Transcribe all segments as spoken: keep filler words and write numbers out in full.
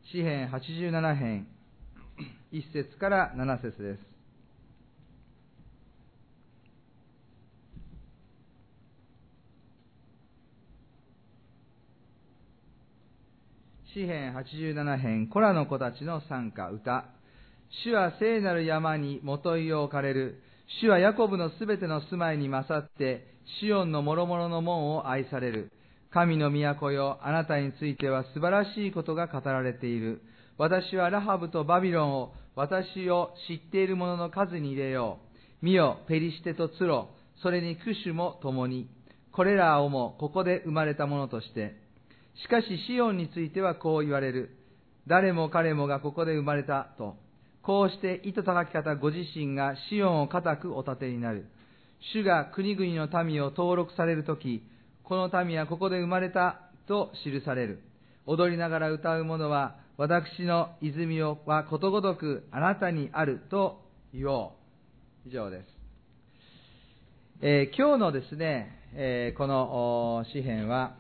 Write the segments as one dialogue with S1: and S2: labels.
S1: 詩編はちじゅうなな編いっ節からなな節です。詩編はちじゅうなな編、コラの子たちの賛歌、歌。主は聖なる山にもといを置かれる。主はヤコブのすべての住まいに勝って、シオンの諸々の門を愛される。神の都よ、あなたについては素晴らしいことが語られている。私はラハブとバビロンを、私を知っている者の数に入れよう。見よ、ペリシテとツロ、それにクシュも共に。これらをもここで生まれたものとして。しかしシオンについてはこう言われる。誰も彼もがここで生まれたと。こうして糸高き方ご自身がシオンを固くお立てになる。主が国々の民を登録されるとき、この民はここで生まれたと記される。踊りながら歌う者は、私の泉はことごとくあなたにあると言おう。以上です。えー、今日のですね、えー、この詩編は、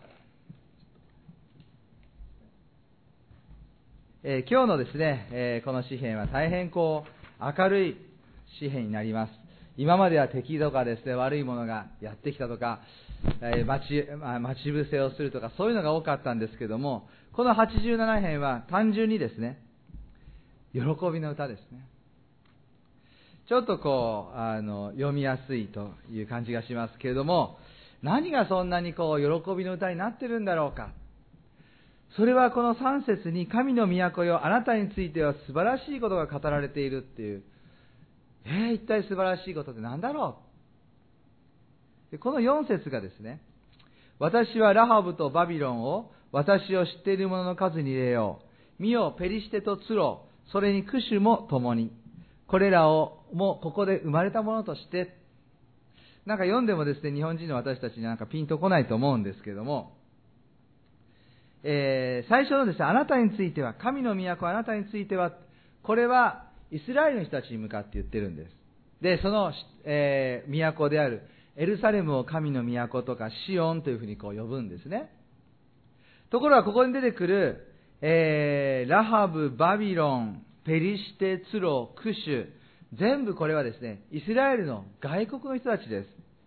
S1: えー、今日のですね、えー、この詩編は大変こう明るい詩編になります。今までは敵とかですね、悪いものがやってきたとか、えー、待ち、まあ、待ち伏せをするとか、そういうのが多かったんですけども、このはちじゅうなな編は単純にですね、喜びの歌ですね。ちょっとこう、あの、読みやすいという感じがしますけれども、何がそんなにこう、喜びの歌になってるんだろうか。それはこのさん節に、神の都よ、あなたについては素晴らしいことが語られているっていう、えー、一体素晴らしいことって何だろう。でこのよん節がですね、私はラハブとバビロンを私を知っている者の数に入れよう。見よ、ペリシテとツロ、それにクシュも共に。これらをもここで生まれたものとして、なんか読んでもですね、日本人の私たちになんかピンとこないと思うんですけども、えー、最初のですね、あなたについては、神の都あなたについては、これはイスラエルの人たちに向かって言ってるんです。で、その、えー、都であるエルサレムを神の都とかシオンというふうにこう呼ぶんですね。ところがここに出てくる、えー、ラハブ、バビロン、ペリシテ、ツロ、クシュ、全部これはですね、イスラエルの外国の人たちです。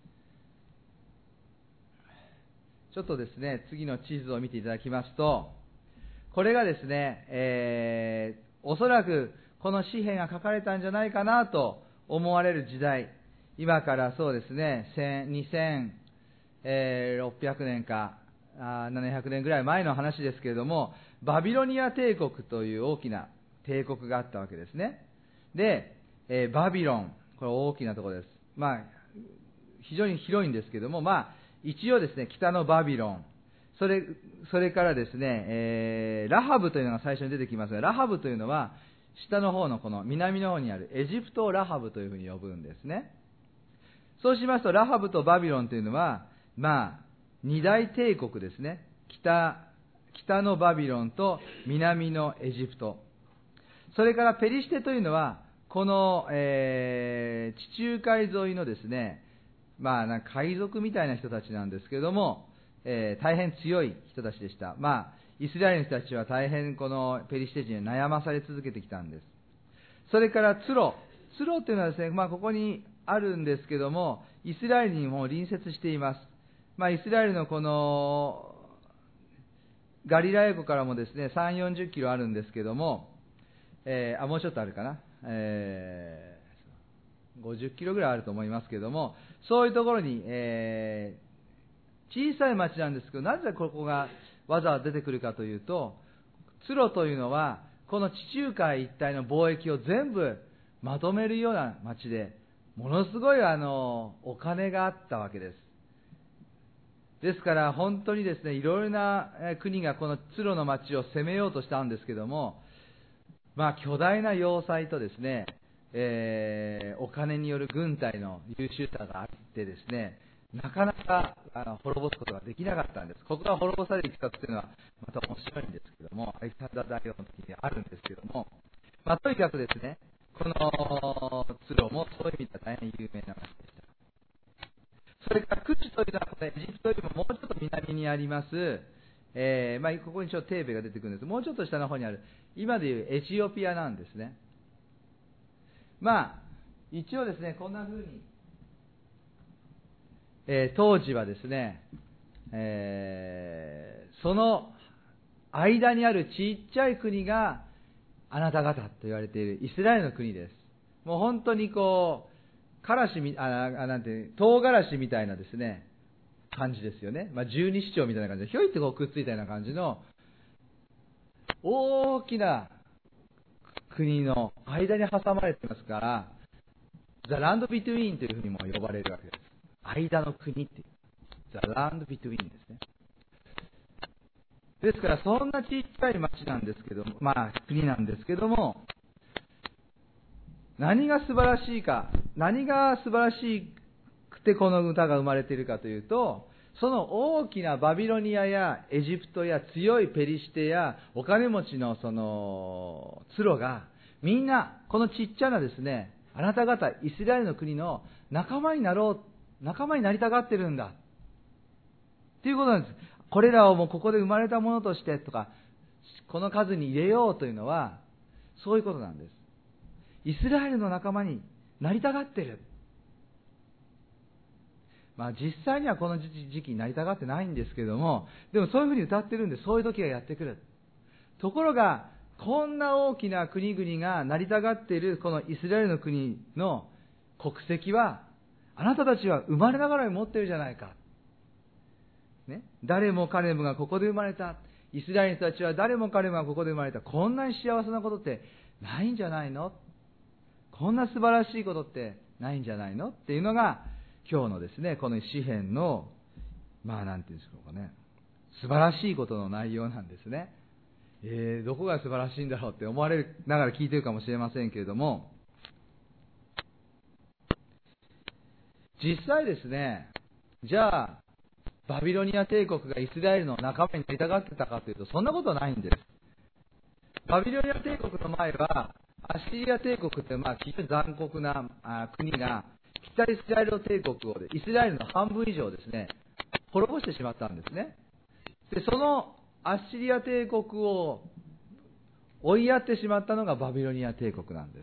S1: ちょっとですね、次の地図を見ていただきますと、これがですね、えー、おそらくこの詩編が書かれたんじゃないかなと思われる時代、今からそうですね、にせんろっぴゃくねんかななひゃくねんぐらい前の話ですけれども、バビロニア帝国という大きな帝国があったわけですね。で、えー、バビロン、これ大きなところです。まあ、非常に広いんですけども、まあ、一応ですね、北のバビロン、それ、それからですね、えー、ラハブというのが最初に出てきますが、ラハブというのは、下の方のこの南の方にあるエジプトをラハブというふうに呼ぶんですね。そうしますと、ラハブとバビロンというのは、まあ、二大帝国ですね。北、北のバビロンと南のエジプト。それからペリシテというのは、この、えー、地中海沿いのですね、まあ、なんか海賊みたいな人たちなんですけれども、えー、大変強い人たちでした。まあ、イスラエルの人たちは大変このペリシテ人に悩まされ続けてきたんです。それからツロ。ツロというのはですね、まあ、ここにあるんですけども、イスラエルにも隣接しています。まあ、イスラエルのこのガリラヤ湖からもですね、さんじゅう、よんじゅっキロあるんですけども、えー、あ、もうちょっとあるかな。えー、ごじゅっキロぐらいあると思いますけども、そういうところに、えー、小さい町なんですけど、なぜここがわざわざ出てくるかというと、ツロというのは、この地中海一帯の貿易を全部まとめるような町で、ものすごいあの、お金があったわけです。ですから本当にですね、いろいろな国がこのツロの町を攻めようとしたんですけども、まあ巨大な要塞とですね、えー、お金による軍隊の優秀さがあってですね、なかなかあの滅ぼすことができなかったんです。ここが滅ぼされるいきさつというのはまた面白いんですけども、アレキサンダー大王の時にあるんですけども、まあとにかくですね、このツロもそういう意味では大変有名な町でした。それからクチというのは、エジプトよりももうちょっと南にあります、えーまあ、ここにちょっとテーベが出てくるんです。もうちょっと下の方にある今でいうエチオピアなんですね。まあ一応ですね、こんな風に、えー、当時はですね、えー、その間にあるちっちゃい国があなた方と言われているイスラエルの国です。もう本当にこうからしみああなんて唐辛子みたいなですね感じですよね。まあ、十二指腸みたいな感じでひょいってこうくっついたような感じの大きな国の間に挟まれてますから、ザ・ランド・ビトゥインというふうにも呼ばれるわけです。間の国っていう、ザ・ランド・ビトゥインですね。ですからそんなちっちゃい町なんですけども、まあ国なんですけども、何が素晴らしいか、何が素晴らしくてこの歌が生まれているかというと、その大きなバビロニアやエジプトや強いペリシテやお金持ちのそのツロがみんなこのちっちゃなですね、あなた方イスラエルの国の仲間になろう、仲間になりたがってるんだっていうことなんです。これらをもうここで生まれたものとしてとか、この数に入れようというのはそういうことなんです。イスラエルの仲間になりたがってる。まあ実際にはこの時期になりたがってないんですけども、でもそういうふうに歌ってるんで、そういう時がやってくる。ところがこんな大きな国々がなりたがっているこのイスラエルの国の国籍は、あなたたちは生まれながらに持っているじゃないか、ね、誰も彼もがここで生まれた、イスラエルの人たちは誰も彼もがここで生まれた、こんなに幸せなことってないんじゃないの、こんな素晴らしいことってないんじゃないのっていうのが今日のですね、この詩篇のまあなんていうんでしょうかね、素晴らしいことの内容なんですね。えー、どこが素晴らしいんだろうって思われながら聞いているかもしれませんけれども、実際ですね、じゃあバビロニア帝国がイスラエルの仲間になりたがってたかというと、そんなことはないんです。バビロニア帝国の前はアッシリア帝国という、まあ、非常に残酷なあ国が北イスラエル帝国をイスラエルの半分以上ですね滅ぼしてしまったんですね。でそのアッシリア帝国を追いやってしまったのがバビロニア帝国なんです。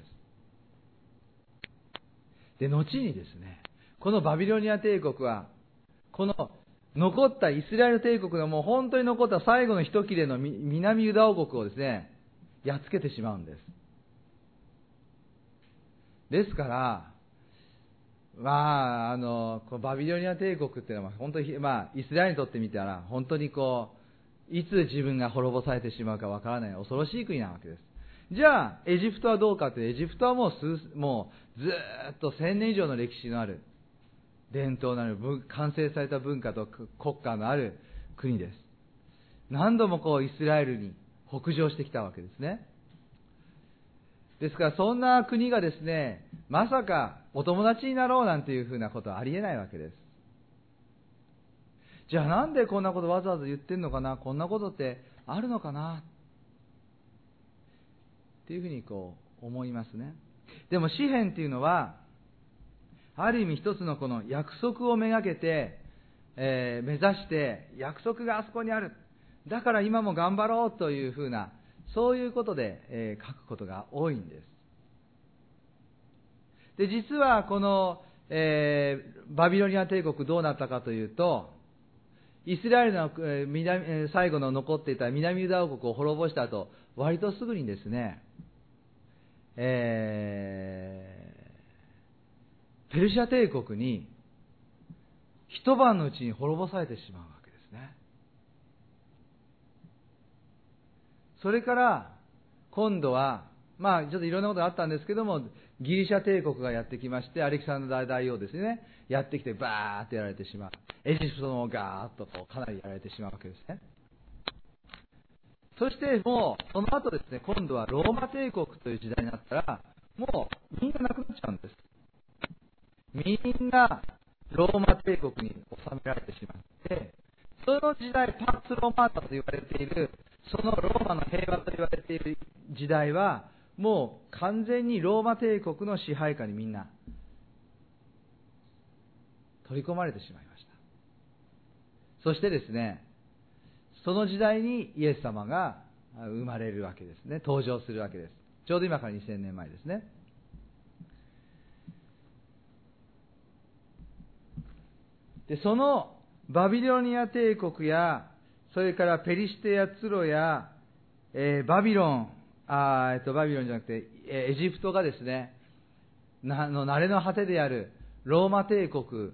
S1: で後にですね、このバビロニア帝国はこの残ったイスラエル帝国のもう本当に残った最後の一切れの南ユダ王国をですねやっつけてしまうんです。ですからまああのこのバビロニア帝国っていうのは本当に、まあ、イスラエルにとってみたら本当にこういつ自分が滅ぼされてしまうかわからない恐ろしい国なわけです。じゃあエジプトはどうかというと、エジプトはもう数もうずーっとせんねん以上の歴史のある伝統のある完成された文化と国家のある国です。何度もこうイスラエルに北上してきたわけですね。ですからそんな国がですね、まさかお友達になろうなんていうふうなことはありえないわけです。じゃあなんでこんなことわざわざ言ってんのかな、こんなことってあるのかなっていうふうにこう思いますね。でも詩篇っていうのはある意味一つのこの約束をめがけて、えー、目指して約束があそこにある、だから今も頑張ろうというふうなそういうことで、えー、書くことが多いんです。で実はこの、えー、バビロニア帝国どうなったかというと、イスラエルの、えー、南えー、最後の残っていた南ユダ王国を滅ぼした後、割とすぐにですね、えー、ペルシャ帝国に一晩のうちに滅ぼされてしまうわけですね。それから今度はまあちょっといろんなことがあったんですけども、ギリシャ帝国がやってきまして、アレキサンダー大王ですね、やってきてバーッとやられてしまう。エジプトもガーッとこうかなりやられてしまうわけですね。そしてもうその後ですね、今度はローマ帝国という時代になったら、もうみんななくなっちゃうんです。みんなローマ帝国に収められてしまって、その時代、パッツロマータと言われている、そのローマの平和と言われている時代は、もう完全にローマ帝国の支配下にみんな取り込まれてしまいました。そしてですね、その時代にイエス様が生まれるわけですね。登場するわけです。ちょうど今からにせんねんまえですね。で、そのバビロニア帝国や、それからペリシテやツロや、えー、バビロン、あえっと、バビロンじゃなくて、えー、エジプトがですね、なの慣れの果てであるローマ帝国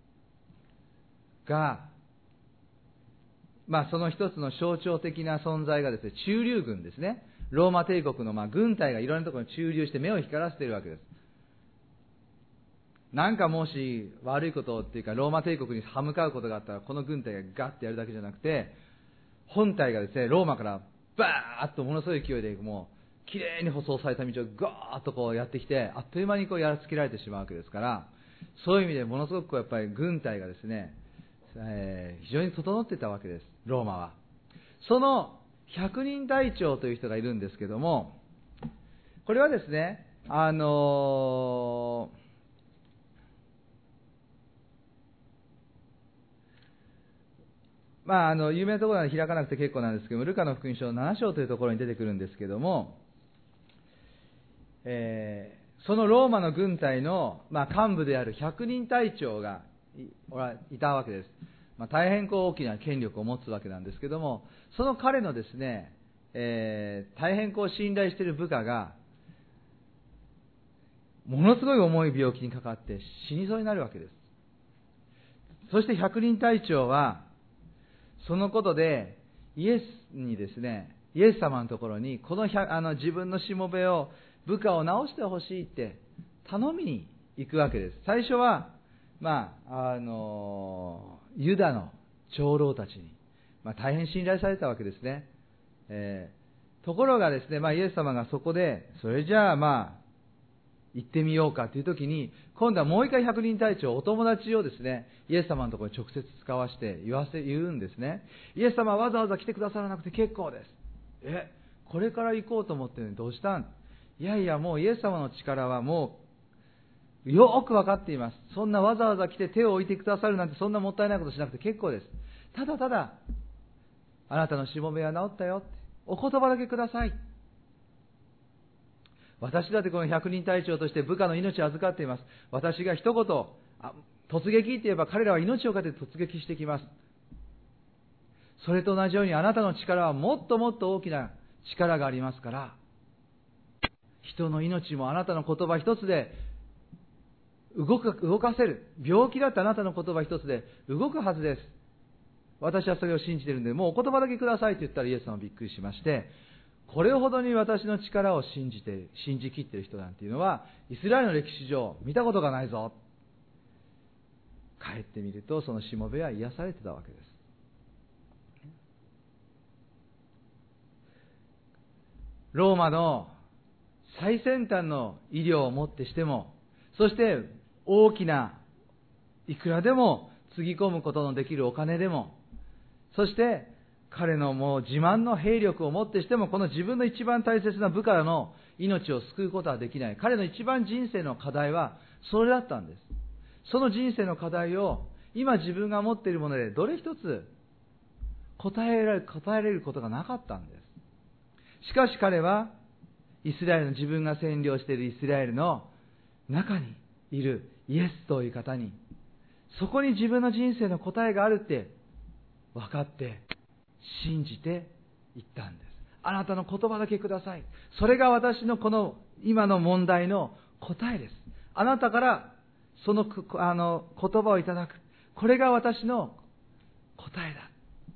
S1: が、まあ、その一つの象徴的な存在がですね、駐留軍ですね。ローマ帝国のまあ軍隊がいろんなところに駐留して目を光らせているわけです。なんかもし悪いことっていうか、ローマ帝国に歯向かうことがあったら、この軍隊がガッてやるだけじゃなくて、本体がですね、ローマからバーッとものすごい勢いで、もう、きれいに舗装された道をガーッとこうやってきて、あっという間にこうやらつけられてしまうわけですから、そういう意味でものすごくこうやっぱり軍隊がですね、えー、非常に整っていたわけです、ローマは。その百人隊長という人がいるんですけども、これはですね、あのー、まあ、あの有名なところなので開かなくて結構なんですけども、ルカの福音書のなな章というところに出てくるんですけども、えー、そのローマの軍隊の、まあ、幹部である百人隊長が い, いたわけです。まあ、大変こう大きな権力を持つわけなんですけども、その彼のですね、えー、大変こう信頼している部下がものすごい重い病気にかかって死にそうになるわけです。そして百人隊長はそのことでイエスにですね、イエス様のところにこのあの自分のしもべを、部下を治してほしいって頼みに行くわけです。最初は、まあ、あのユダの長老たちに、まあ、大変信頼されたわけですね。えー、ところがですね、まあ、イエス様がそこで、それじゃあまあ行ってみようかというときに、今度はもう一回百人隊長、お友達をですね、イエス様のところに直接使わして言わせ、言うんですね。イエス様はわざわざ来てくださらなくて結構です。え、これから行こうと思ってるのにどうしたん？いやいや、もうイエス様の力はもう、よくわかっています。そんなわざわざ来て手を置いてくださるなんてそんなもったいないことしなくて結構です。ただただ、あなたのしもべは治ったよって、お言葉だけください。私だってこの百人隊長として部下の命を預かっています。私が一言、あ突撃って言えば彼らは命をかけて突撃してきます。それと同じようにあなたの力はもっともっと大きな力がありますから、人の命もあなたの言葉一つで動く、動かせる。病気だってあなたの言葉一つで動くはずです。私はそれを信じているので、もうお言葉だけくださいと言ったらイエス様はびっくりしまして、これほどに私の力を信じて、信じきっている人なんていうのは、イスラエルの歴史上見たことがないぞ。帰ってみると、そのしもべは癒されてたわけです。ローマの最先端の医療をもってしても、そして大きないくらでもつぎ込むことのできるお金でも、そして彼のもう自慢の兵力をもってしても、この自分の一番大切な部下の命を救うことはできない。彼の一番人生の課題はそれだったんです。その人生の課題を今自分が持っているものでどれ一つ答えられる、答えられることがなかったんです。しかし彼はイスラエルの、自分が占領しているイスラエルの中にいるイエスという方に、そこに自分の人生の答えがあるって分かって信じていったんです。あなたの言葉だけください。それが私のこの今の問題の答えです。あなたからその、あの言葉をいただく。これが私の答えだ。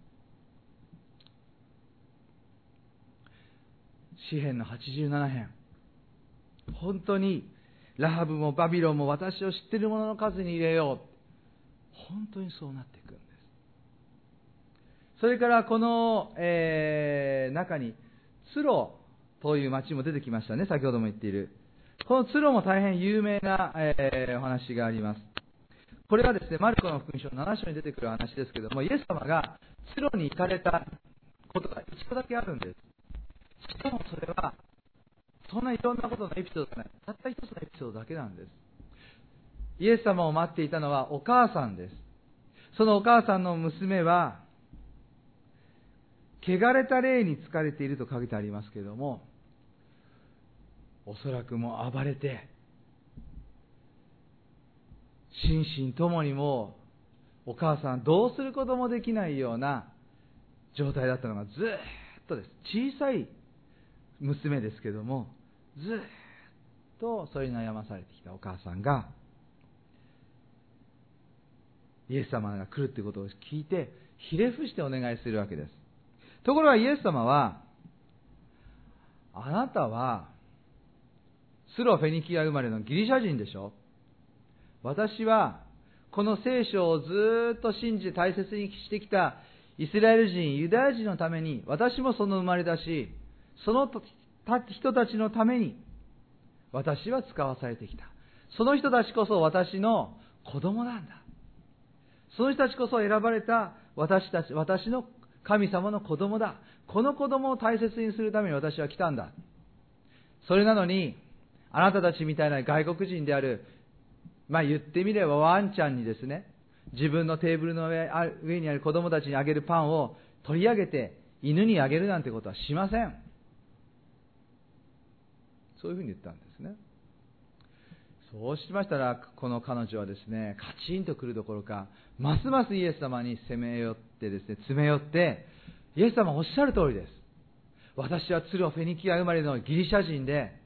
S1: 詩編のはちじゅうなな編。本当にラハブもバビロンも私を知っている者の数に入れよう。本当にそうなっていくんです。それからこの、えー、中にツロという町も出てきましたね。先ほども言っている。このツロも大変有名な、えー、お話があります。これはですね、マルコの福音書のなな章に出てくる話ですけども、イエス様がツロに行かれたことが一度だけあるんです。しかもそれはそんないろんなことのエピソードがない。たった一つのエピソードだけなんです。イエス様を待っていたのはお母さんです。そのお母さんの娘は汚れた霊に疲れていると書いてありますけれども、おそらくもう暴れて、心身ともにもうお母さんどうすることもできないような状態だったのがずっとです。小さい娘ですけども、ずっとそれに悩まされてきたお母さんが、イエス様が来るということを聞いて、ひれ伏してお願いするわけです。ところがイエス様は、あなたはスロフェニキア生まれのギリシャ人でしょ。私はこの聖書をずっと信じて大切にしてきたイスラエル人、ユダヤ人のために、私もその生まれだし、その人たちのために私は使わされてきた。その人たちこそ私の子供なんだ。その人たちこそ選ばれた私たち、私の神様の子供だ。この子供を大切にするために私は来たんだ。それなのに、あなたたちみたいな外国人である、まあ言ってみればワンちゃんにですね、自分のテーブルの 上, 上にある子供たちにあげるパンを取り上げて犬にあげるなんてことはしません。そういうふうに言ったんですね。そうしましたら、この彼女はですね、カチンと来るどころか、ますますイエス様に攻め寄ってですね、詰め寄って、イエス様おっしゃる通りです。私はツロフェニキア生まれのギリシャ人で、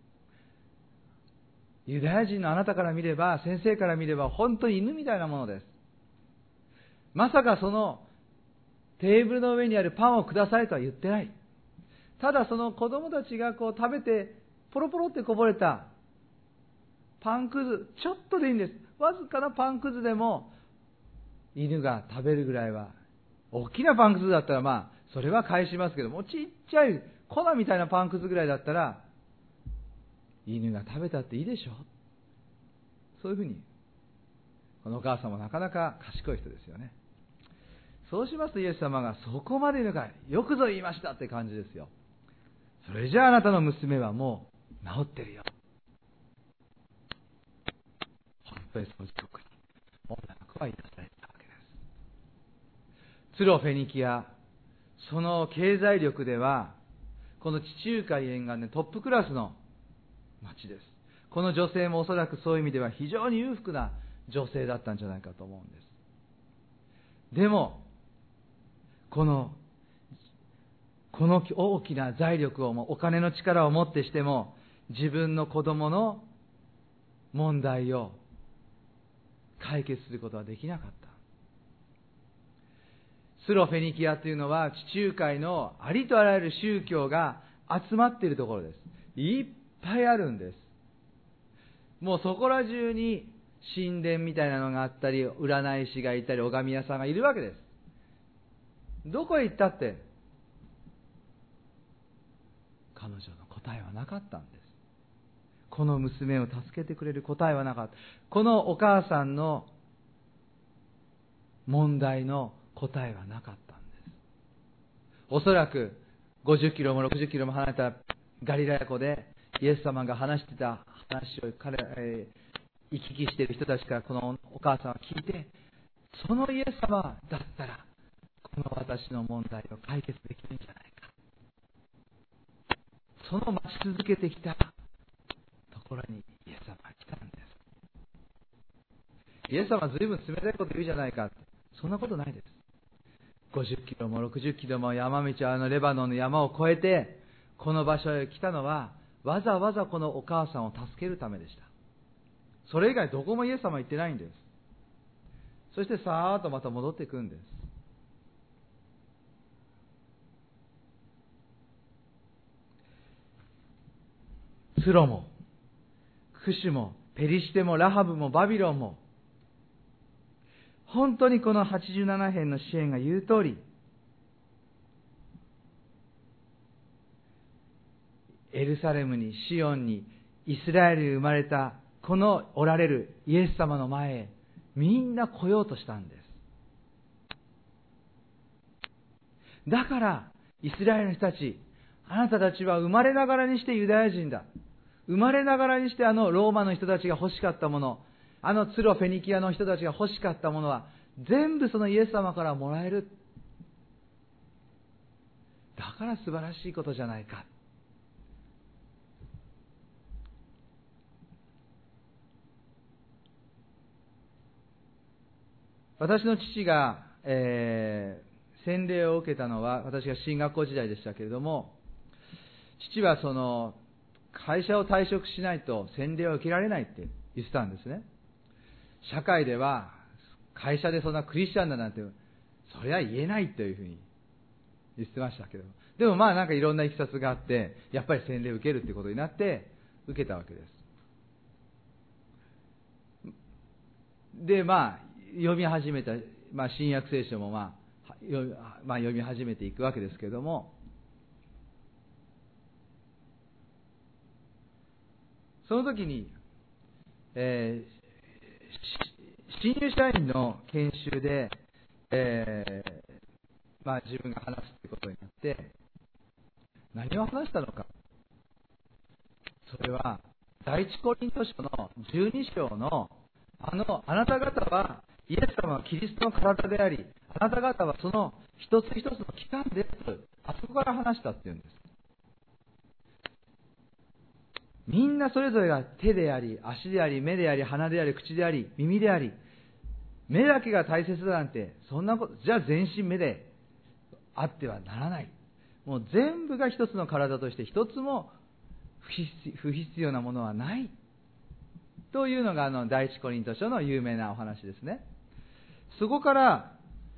S1: ユダヤ人のあなたから見れば、先生から見れば本当に犬みたいなものです。まさかそのテーブルの上にあるパンをくださいとは言ってない。ただその子供たちがこう食べてポロポロってこぼれたパンくず、ちょっとでいいんです。わずかなパンくずでも犬が食べるぐらいは、大きなパンくずだったらまあそれは返しますけども、ちっちゃい粉みたいなパンくずぐらいだったら犬が食べたっていいでしょ。そういうふうに、このお母さんもなかなか賢い人ですよね。そうしますとイエス様が、そこまで言うのか、よくぞ言いましたって感じですよ。それじゃああなたの娘はもう治ってるよ。本当にその時刻に女の子は癒されたわけです。ツロフェニキア、その経済力ではこの地中海沿岸でトップクラスの町です。この女性もおそらくそういう意味では非常に裕福な女性だったんじゃないかと思うんです。でもこのこの大きな財力をもお金の力を持ってしても、自分の子供の問題を解決することはできなかった。スロフェニキアというのは地中海のありとあらゆる宗教が集まっているところです。いっぱいあるんです。もうそこら中に神殿みたいなのがあったり、占い師がいたり、拝み屋さんがいるわけです。どこへ行ったって彼女の答えはなかったんです。この娘を助けてくれる答えはなかった。このお母さんの問題の答えはなかったんです。おそらくごじゅっキロもろくじゅっキロも離れたガリラヤ湖でイエス様が話してた話を彼、えー、行き来している人たちからこのお母さんは聞いて、そのイエス様だったらこの私の問題を解決できるんじゃないか。その待ち続けてきたところにイエス様が来たんです。イエス様は随分冷たいこと言うじゃないか。そんなことないです。ごじゅっキロもろくじゅっキロも山道、あのレバノンの山を越えてこの場所へ来たのは、わざわざこのお母さんを助けるためでした。それ以外どこもイエス様は言ってないんです。そしてさーっとまた戻っていくんです。ツロもクシュもペリシテもラハブもバビロンも、本当にこのはちじゅうなな編の詩篇が言う通り、エルサレムに、シオンに、イスラエルに生まれたこのおられるイエス様の前へみんな来ようとしたんです。だからイスラエルの人たち、あなたたちは生まれながらにしてユダヤ人だ。生まれながらにしてあのローマの人たちが欲しかったもの、あのツロフェニキアの人たちが欲しかったものは全部そのイエス様からもらえる。 から素晴らしいことじゃないか。私の父が、えー、洗礼を受けたのは私が進学校時代でしたけれども、父はその会社を退職しないと洗礼を受けられないって言ってたんですね。社会では会社でそんなクリスチャンだなんてそれは言えないというふうに言ってましたけど、でもまあなんかいろんないきさつがあってやっぱり洗礼を受けるってことになって受けたわけです。でまあ読み始めた、まあ、新約聖書も、まあまあ、読み始めていくわけですけれども、その時に、えー、新入社員の研修で、えーまあ、自分が話すということになって何を話したのか。それは第一コリント書のじゅうに章のあのあなた方はイエス様はキリストの体であり、あなた方はその一つ一つの器官ですと、あそこから話したっていうんです。みんなそれぞれが手であり、足であり、目であり、鼻であり、口であり、耳であり、目だけが大切だなんて、そんなこと、じゃあ全身目であってはならない。もう全部が一つの体として一つも不必不必要なものはない。というのがあの第一コリント書の有名なお話ですね。そこから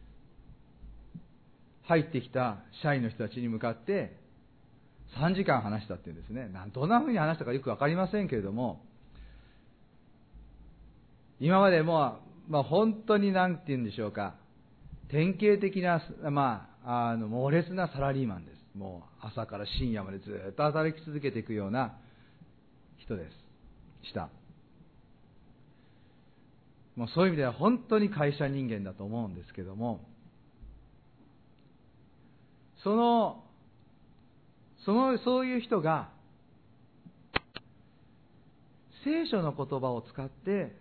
S1: 入ってきた社員の人たちに向かってさんじかん話したっていうんですね。どんな風に話したかよくわかりませんけれども、今までも、まあ、本当に何て言うんでしょうか、典型的な、まあ、あの猛烈なサラリーマンです。もう朝から深夜までずっと働き続けていくような人です。した。もうそういう意味では本当に会社人間だと思うんですけども、そのそのそういう人が聖書の言葉を使って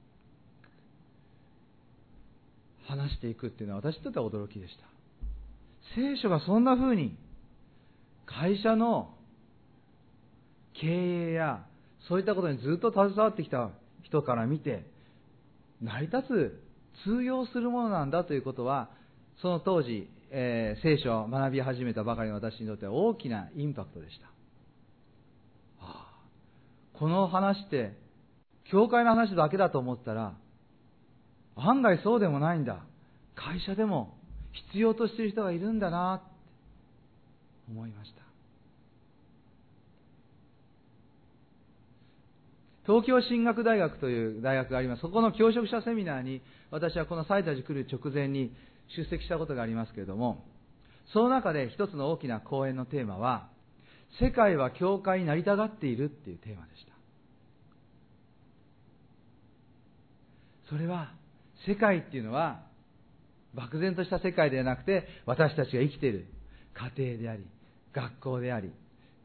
S1: 話していくっていうのは私にとっては驚きでした。聖書がそんな風に会社の経営やそういったことにずっと携わってきた人から見て成り立つ、通用するものなんだということは、その当時、えー、聖書を学び始めたばかりの私にとっては大きなインパクトでした。はあ、この話って教会の話だけだと思ったら案外そうでもないんだ。会社でも必要としている人がいるんだなって思いました。東京進学大学という大学があります。そこの教職者セミナーに私はこのサイタジ来る直前に出席したことがありますけれども、その中で一つの大きな講演のテーマは、世界は教会になりたがっているっていうテーマでした。それは世界っていうのは漠然とした世界ではなくて、私たちが生きている家庭であり、学校であり、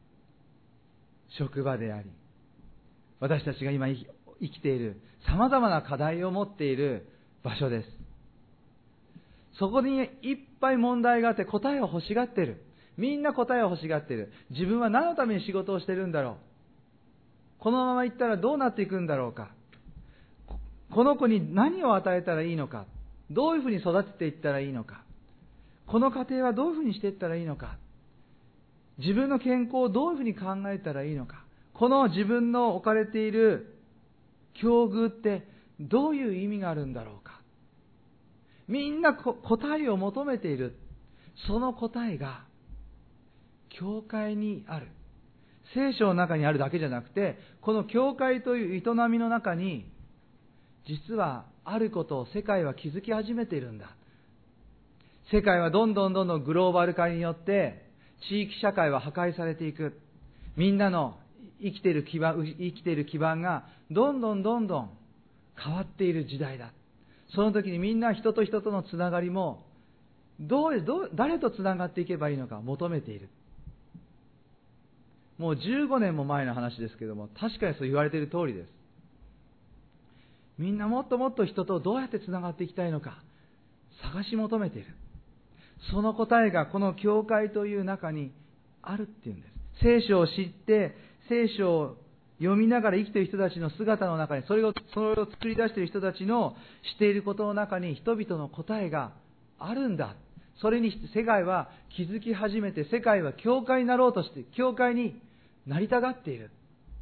S1: 職場であり、私たちが今生きている様々な課題を持っている場所です。そこにいっぱい問題があって答えを欲しがっている。みんな答えを欲しがっている。自分は何のために仕事をしているんだろう。このまま行ったらどうなっていくんだろうか。この子に何を与えたらいいのか。どういうふうに育てていったらいいのか。この家庭はどういうふうにしていったらいいのか。自分の健康をどういうふうに考えたらいいのか。この自分の置かれている境遇ってどういう意味があるんだろうか。みんな答えを求めている。その答えが教会にある。聖書の中にあるだけじゃなくて、この教会という営みの中に実はあることを世界は気づき始めているんだ。世界はどんどんどんどんグローバル化によって地域社会は破壊されていく。みんなの生きている基盤、生きている基盤がどんどんどんどん変わっている時代だ。その時にみんな人と人とのつながりもどう、どう、誰とつながっていけばいいのか求めている。もうじゅうごねんも前の話ですけども、確かにそう言われている通りです。みんなもっともっと人とどうやってつながっていきたいのか探し求めている。 その答えがこの教会という中にあるっていうんです。聖書を知って聖書を読みながら生きている人たちの姿の中に、それをそれを作り出している人たちのしていることの中に人々の答えがあるんだ。それに世界は気づき始めて、世界は教会になろうとして教会になりたがっている。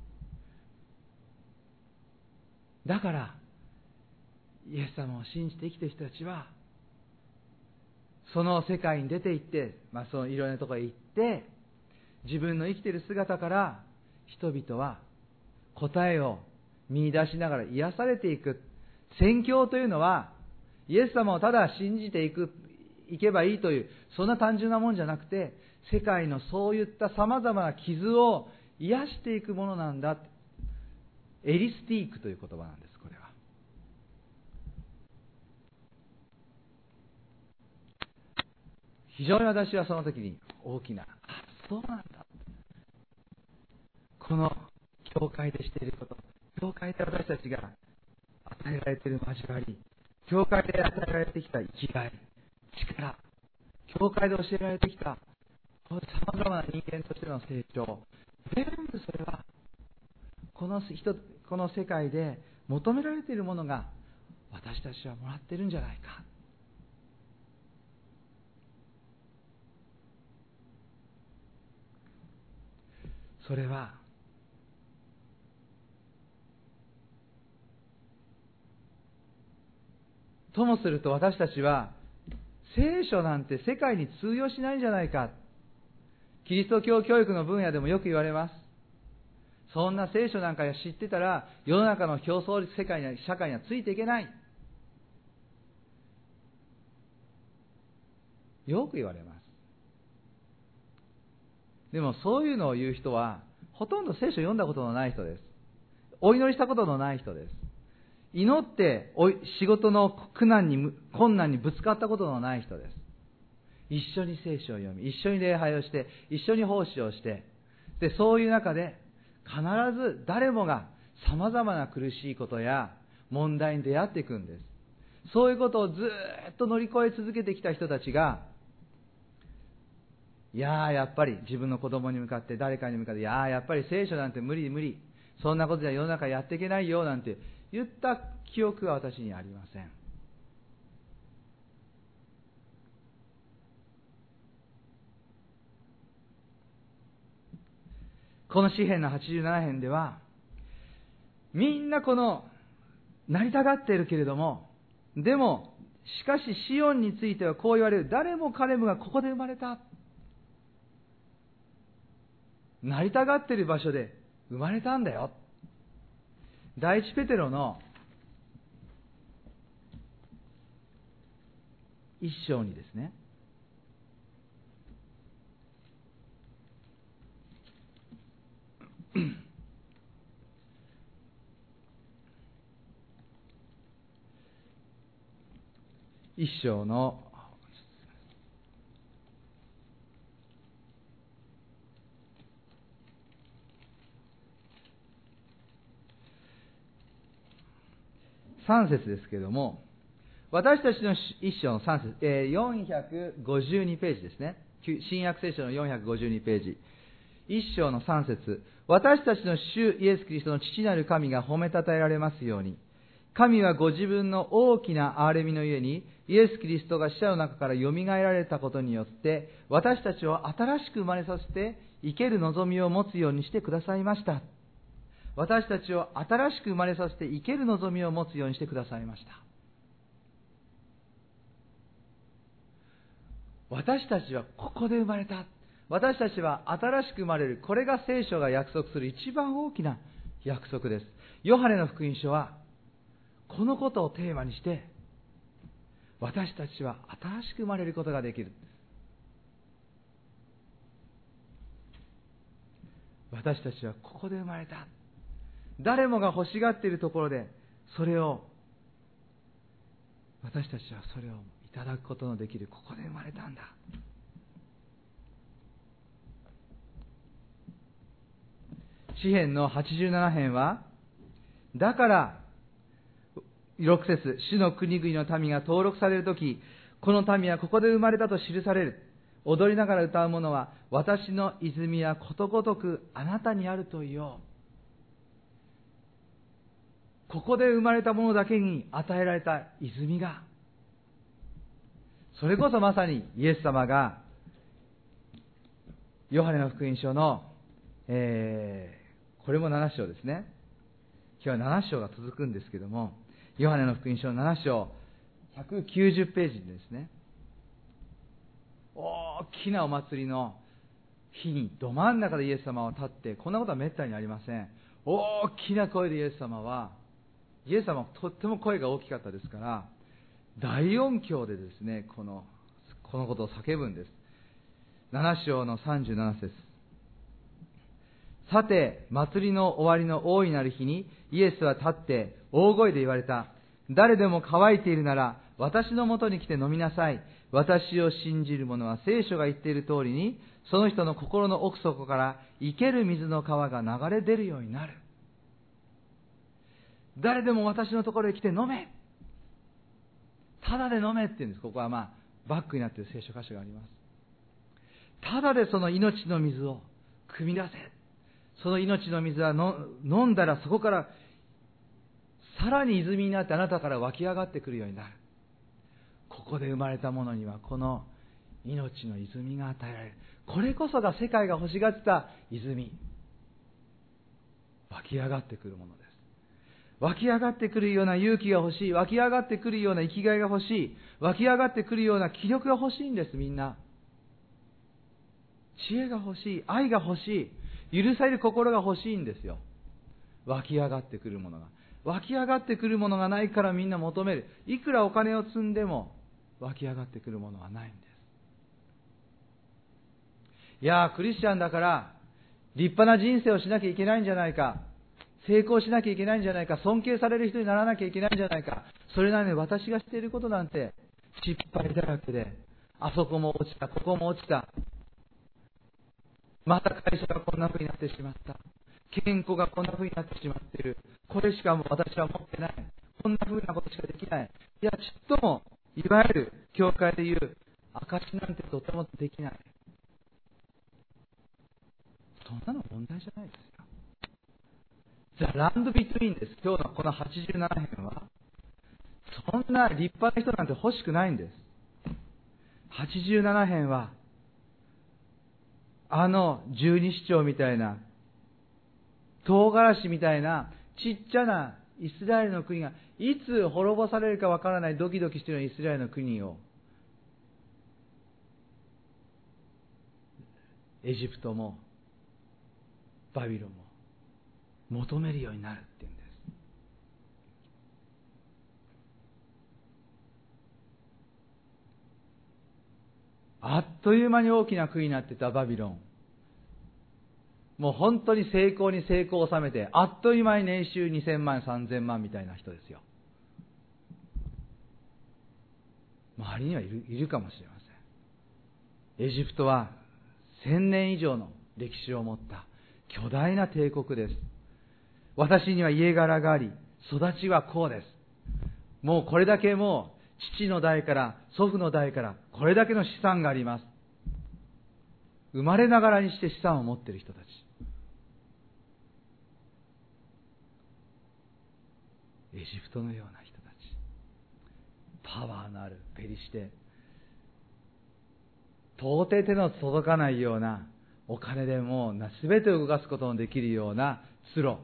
S1: だからイエス様を信じて生きている人たちはその世界に出て行って、まあ、そのいろんなところへ行って自分の生きている姿から人々は答えを見出しながら癒されていく。宣教というのはイエス様をただ信じていくいけばいいというそんな単純なもんじゃなくて、世界のそういったさまざまな傷を癒していくものなんだ。エリスティークという言葉なんです。これは非常に私はその時に大きな、あ、そうなんだ、この教会でしていること、教会で私たちが与えられている交わり、教会で与えられてきた生きがい、力、教会で教えられてきたさまざまな人間としての成長、全部それはこの人、この世界で求められているものが私たちはもらっているんじゃないか。それはともすると私たちは聖書なんて世界に通用しないんじゃないか。キリスト教教育の分野でもよく言われます。そんな聖書なんか知ってたら世の中の競争世界や社会にはついていけない。よく言われます。でもそういうのを言う人はほとんど聖書を読んだことのない人です。お祈りしたことのない人です。祈って仕事の苦難に困難にぶつかったことのない人です。一緒に聖書を読み、一緒に礼拝をして、一緒に奉仕をして、でそういう中で必ず誰もがさまざまな苦しいことや問題に出会っていくんです。そういうことをずっと乗り越え続けてきた人たちが、いやーやっぱり自分の子供に向かって誰かに向かって、いやーやっぱり聖書なんて無理無理、そんなことじゃ世の中やっていけないよなんて言った記憶は私にありません。この詩編のはちじゅうなな編では、みんなこのなりたがっているけれども、でもしかしシオンについてはこう言われる。誰も彼もがここで生まれた。なりたがっている場所で生まれたんだよ。第一ペテロの一章にですね、一章のさん節ですけれども、私たちの一章のさん節、えー、よんひゃくごじゅうにページですね。新約聖書のよんひゃくごじゅうにページ。一章のさん節、私たちの主イエス・キリストの父なる神が褒めたたえられますように。神はご自分の大きな憐れみのゆえに、イエス・キリストが死者の中からよみがえられたことによって、私たちを新しく生まれさせて、生ける望みを持つようにしてくださいました。私たちを新しく生まれさせて、生ける望みを持つようにしてくださいました。私たちはここで生まれた。私たちは新しく生まれる。これが聖書が約束する一番大きな約束です。ヨハネの福音書はこのことをテーマにして、私たちは新しく生まれることができる。私たちはここで生まれた。誰もが欲しがっているところで、それを私たちはそれをいただくことのできる。ここで生まれたんだ。詩編のはちじゅうなな編は、だからろく節、主の国々の民が登録されるとき、 この民はここで生まれたと記される。踊りながら歌う者は、私の泉はことごとくあなたにあると言おう。ここで生まれた者だけに与えられた泉が、それこそまさにイエス様がヨハネの福音書の、えー、これもなな章ですね。今日はなな章が続くんですけども、ヨハネの福音書のなな章ひゃくきゅうじゅうページですね。大きなお祭りの日にど真ん中でイエス様は立って、こんなことはめったにありません。大きな声でイエス様は、イエス様はとっても声が大きかったですから、大音響でですね、この、このことを叫ぶんです。なな章のさんじゅうなな節。さて、祭りの終わりの大いなる日に、イエスは立って大声で言われた。誰でも乾いているなら、私のもとに来て飲みなさい。私を信じる者は聖書が言っている通りに、その人の心の奥底から生ける水の川が流れ出るようになる。誰でも私のところへ来て飲め。ただで飲めって言うんです。ここはまあバックになっている聖書箇所があります。ただでその命の水を汲み出せ。その命の水はの飲んだらそこからさらに泉になってあなたから湧き上がってくるようになる。ここで生まれた者にはこの命の泉が与えられる。これこそが世界が欲しがってた泉。湧き上がってくるものです。湧き上がってくるような勇気が欲しい。湧き上がってくるような生きがいが欲しい。湧き上がってくるような気力が欲しいんです、みんな。知恵が欲しい。愛が欲しい。許される心が欲しいんですよ。湧き上がってくるものが。湧き上がってくるものがないからみんな求める。いくらお金を積んでも湧き上がってくるものはないんです。いやー、クリスチャンだから立派な人生をしなきゃいけないんじゃないか。成功しなきゃいけないんじゃないか。尊敬される人にならなきゃいけないんじゃないか。それなのに私がしていることなんて失敗だらけで、あそこも落ちた、ここも落ちた。また会社がこんな風になってしまった。健康がこんな風になってしまっている。これしかもう私は持ってない。こんな風なことしかできない。いや、ちっとも、いわゆる教会でいう証なんてとてもできない。そんなの問題じゃないですよ。The Land Between です。今日のこのはちじゅうなな編は、そんな立派な人なんて欲しくないんです。はちじゅうなな編は、あの十二指腸みたいな、唐辛子みたいなちっちゃなイスラエルの国がいつ滅ぼされるかわからないドキドキしているイスラエルの国をエジプトもバビロンも求めるようになるっていうんです。あっという間に大きな国になってたバビロン、もう本当に成功に成功を収めて、あっという間に年収にせんまんさんぜんまんみたいな人ですよ。周りにはいる、いるかもしれません。エジプトはせんねん以上の歴史を持った巨大な帝国です。私には家柄があり、育ちはこうです。もうこれだけもう父の代から祖父の代からこれだけの資産があります。生まれながらにして資産を持っている人たち。エジプトのような人たち。パワーのあるペリシテ。到底手の届かないようなお金でもう全てを動かすことのできるようなツロ。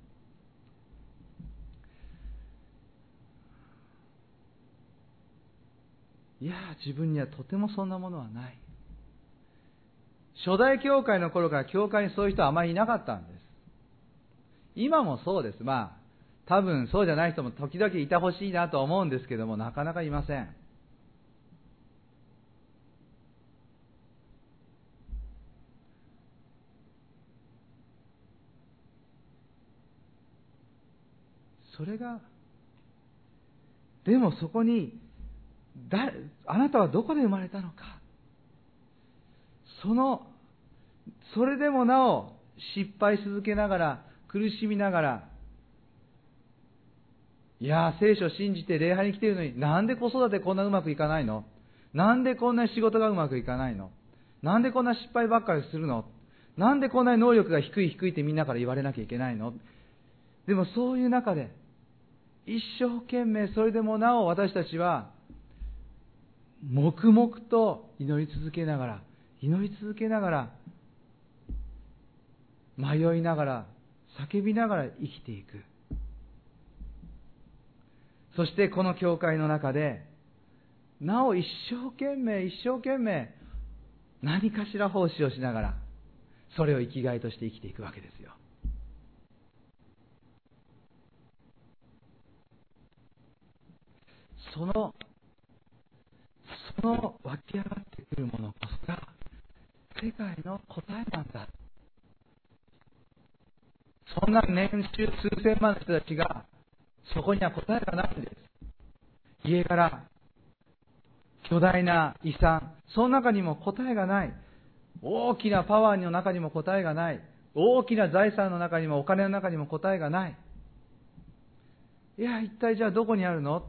S1: いや自分にはとてもそんなものはない。初代教会の頃から教会にそういう人はあまりいなかったんです。今もそうです。まあ多分そうじゃない人も時々いてほしいなと思うんですけども、なかなかいません。それが、でもそこにだあなたはどこで生まれたのか。そのそれでもなお失敗し続けながら、苦しみながら、いや聖書を信じて礼拝に来ているのになんで子育てこんなうまくいかないの、 なんでこんなに仕事がうまくいかないの？なんでこんな失敗ばっかりするの？なんでこんなに能力が低い低いってみんなから言われなきゃいけないの？でもそういう中で、一生懸命それでもなお私たちは、黙々と祈り続けながら、祈り続けながら、迷いながら、叫びながら生きていく。そしてこの教会の中で、なお一生懸命一生懸命何かしら奉仕をしながら、それを生きがいとして生きていくわけですよ。そのその湧き上がってくるものこそが世界の答えなんだ。そんな年収数千万の人たちがそこには答えがないんです。家から巨大な遺産、その中にも答えがない。大きなパワーの中にも答えがない。大きな財産の中にもお金の中にも答えがない。いや、一体じゃあどこにあるの？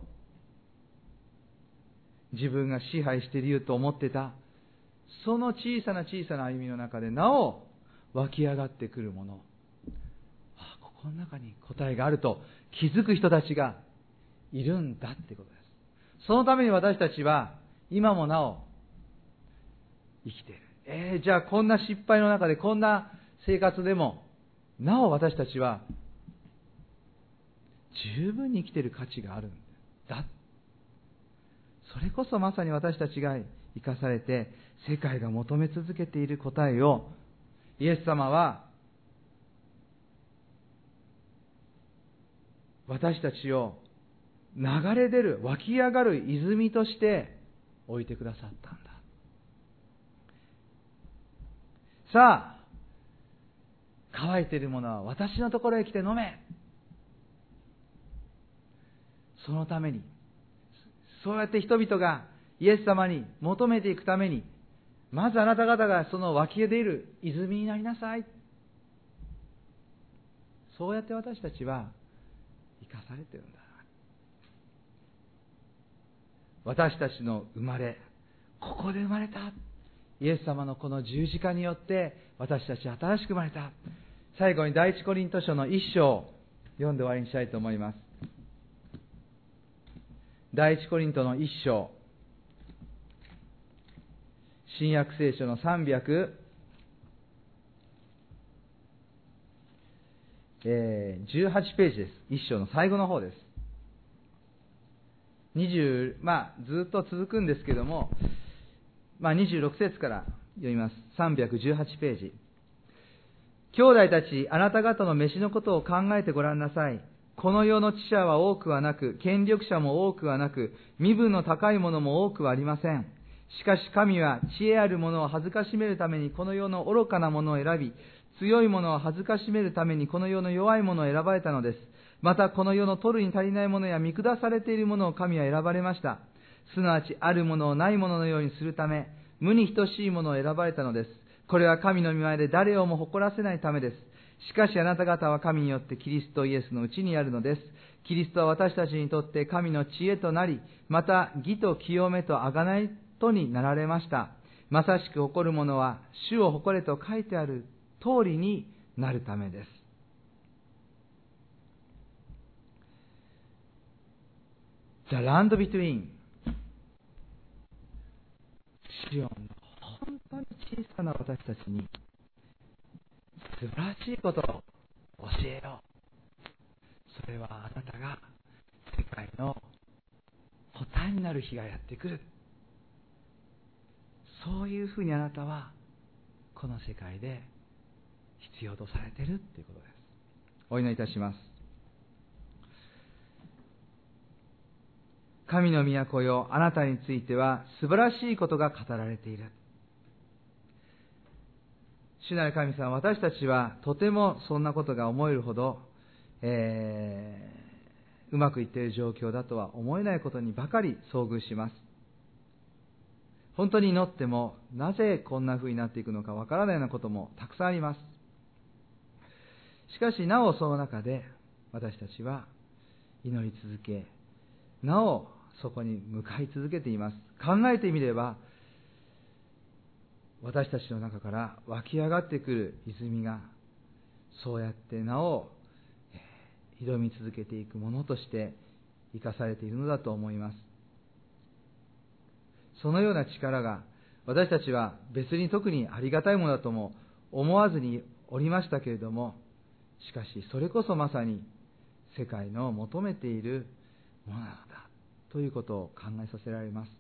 S1: 自分が支配していると思ってた、その小さな小さな歩みの中でなお湧き上がってくるもの、ああ、ここの中に答えがあると気づく人たちがいるんだってことです。そのために私たちは今もなお生きている。えー、じゃあこんな失敗の中で、こんな生活でもなお私たちは十分に生きている価値があるんだ。それこそまさに私たちが生かされて世界が求め続けている答えを、イエス様は私たちを流れ出る、湧き上がる泉として置いてくださったんだ。さあ、乾いているものは私のところへ来て飲め。そのために、そうやって人々がイエス様に求めていくために、まずあなた方がその湧き出る泉になりなさい。そうやって私たちは生かされているんだ。私たちの生まれ、ここで生まれた。イエス様のこの十字架によって私たちは新しく生まれた。最後に第一コリント書の一章を読んで終わりにしたいと思います。第一コリントの一章、新約聖書のさんびゃくじゅうはちページです。一章の最後の方です。にじゅう、まあ、ずっと続くんですけども、まあ、にじゅうろく節から読みます。さんびゃくじゅうはちページ。兄弟たち、あなた方の飯のことを考えてごらんなさい。この世の知者は多くはなく、権力者も多くはなく、身分の高いものも多くはありません。しかし神は知恵ある者を恥ずかしめるためにこの世の愚かなものを選び、強い者を恥ずかしめるためにこの世の弱い者を選ばれたのです。またこの世の取るに足りないものや見下されているものを神は選ばれました。すなわちあるものをないもののようにするため、無に等しいものを選ばれたのです。これは神の御前で誰をも誇らせないためです。しかしあなた方は神によってキリストイエスのうちにあるのです。キリストは私たちにとって神の知恵となり、また義と清めと贖いとになられました。まさしく誇る者は主を誇れと書いてある通りになるためです。The land between シオンの本当に小さな私たちに素晴らしいことを教えよう。それはあなたが世界の答えになる日がやってくる。そういうふうにあなたはこの世界で必要とされているということです。お祈りいたします。神の都よ、あなたについては素晴らしいことが語られている。主なる神様、私たちはとてもそんなことが思えるほど、えー、うまくいっている状況だとは思えないことにばかり遭遇します。本当に祈ってもなぜこんな風になっていくのかわからないようなこともたくさんあります。しかしなおその中で私たちは祈り続け、なおそこに向かい続けています。考えてみれば、私たちの中から湧き上がってくる泉が、そうやってなお挑み続けていくものとして生かされているのだと思います。そのような力が私たちは別に特にありがたいものだとも思わずにおりましたけれども、しかしそれこそまさに世界の求めているものなのだということを考えさせられます。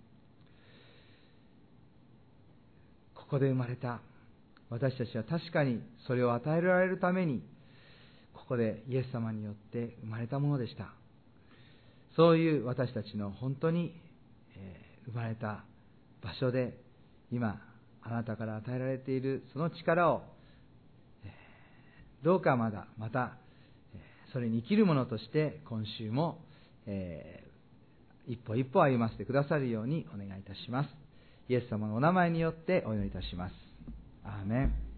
S1: ここで生まれた私たちは確かにそれを与えられるためにここでイエス様によって生まれたものでした。そういう私たちの本当に、えー、生まれた場所で今あなたから与えられているその力を、えー、どうかまだまた、えー、それに生きるものとして今週も、えー、一歩一歩歩ませてくださるようにお願いいたします。イエス様のお名前によってお祈りいたします。アーメン。